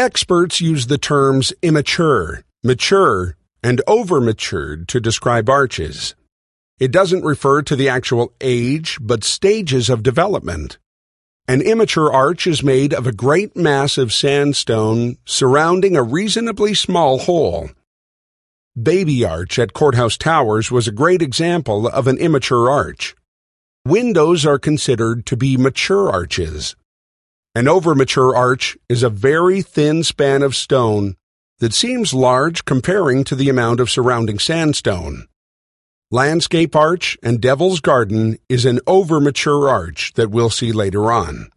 Experts use the terms immature, mature, and over-matured to describe arches. It doesn't refer to the actual age, but stages of development. An immature arch is made of a great mass of sandstone surrounding a reasonably small hole. Baby Arch at Courthouse Towers was a great example of an immature arch. Windows are considered to be mature arches. An overmature arch is a very thin span of stone that seems large comparing to the amount of surrounding sandstone. Landscape Arch and Devil's Garden is an overmature arch that we'll see later on.